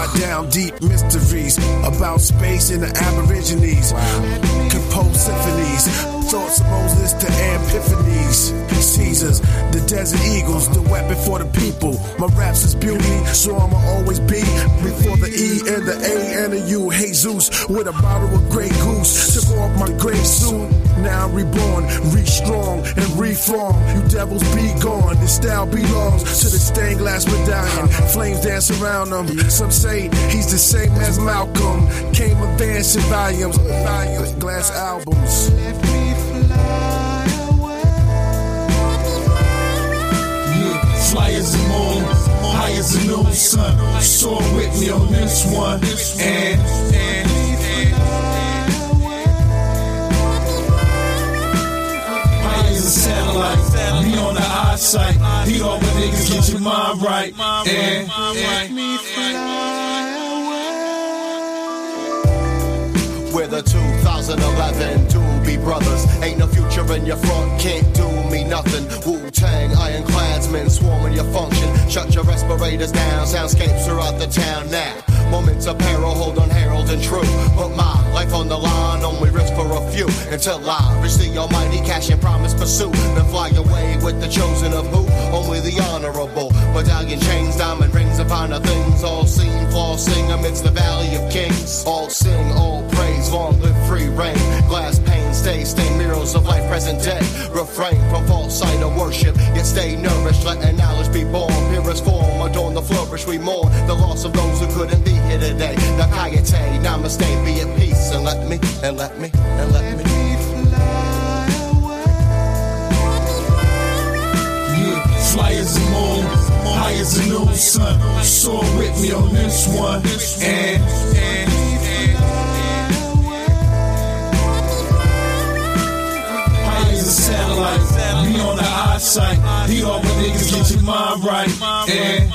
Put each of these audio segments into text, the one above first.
down deep mysteries about space and the Aborigines. Compose symphonies, thoughts of Moses to Epiphanies. Caesars, the Desert Eagles, the weapon for the people. My raps is beauty, so I'ma always be before the E and the A and the U. Jesus with a bottle of Grey Goose. Took off my gray suit, now I'm reborn, re-strong and reform. You devils be gone, this style belongs to the stained glass medallion. Flames dance around him. Some say he's the same as Malcolm. Came advanced in volumes, glass albums. Let me fly away. Yeah, fly as the moon, high as the noon sun. Soar with me on this one, and high as a satellite, be on the eyesight. Heat all the niggas, get your mind right, and Let me fly away. We're the 2011 Doobie Brothers. Ain't no future in your front, can't do me nothing. Wu-Tang, ironcladsmen swarming your function. Shut your respirators down, soundscapes throughout the town now. Moments of peril, hold on, herald and true. Put my life on the line, only risk for a few. Until I reach the almighty, cash and promise pursue. Then fly away with the chosen of who? Only the honorable. Medallion chains, diamond rings upon the things. All seen, flossing amidst the valley of kings. All sing, all praise, long live free reign. Glass pane, stay stained mirrors of life present day. Refrain from false sight of worship, yet stay nourished, letting knowledge be born. Purest form, adorn the flourish, we mourn the loss of those who couldn't be here today. Nakayate, namaste, be at peace, and let me, and let me, and let me. yeah, fly as the moon, high as the noon sun. Soar with me on this one, and high as a satellite, be on the eyesight. Heat all the niggas, get your mind right, and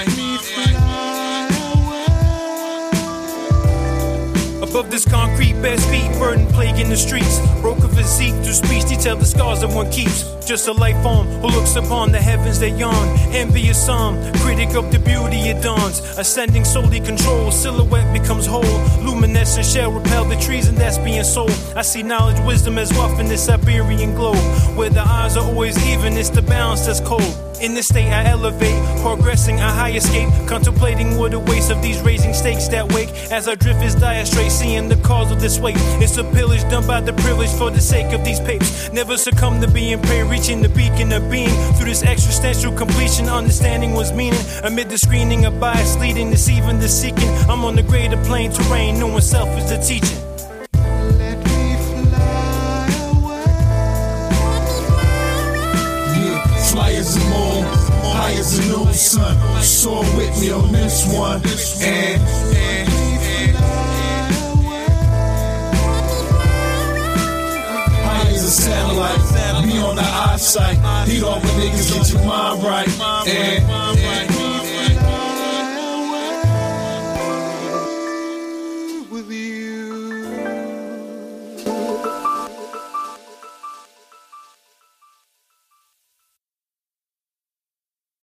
above this concrete bed, speed, burden, plague in the streets. Broke a physique through speech, detail the scars that one keeps. Just a life form who looks upon the heavens that yawn. Envious some, critic of the beauty it dawns. Ascending solely control, silhouette becomes whole. Luminescent shall repel the treason that's being sold. I see knowledge, wisdom as rough in this Siberian globe. Where the odds are always even, it's the balance that's cold. In this state I elevate, progressing a high escape. Contemplating what a waste of these raising stakes that wake. As I drift is dire straight, seeing the cause of this weight. It's a pillage done by the privilege for the sake of these papes. Never succumb to being prey, reaching the beacon of being. Through this existential completion, understanding was meaning. Amid the screening of bias, leading, deceiving, the seeking. I'm on the greater plane terrain, knowing self is the teaching. Let me fly away. yeah, fly as the moon, high as the noon sun. Soar with me on this one, and high as a satellite, be on the eyesight. Heat all the niggas, get your mind right, and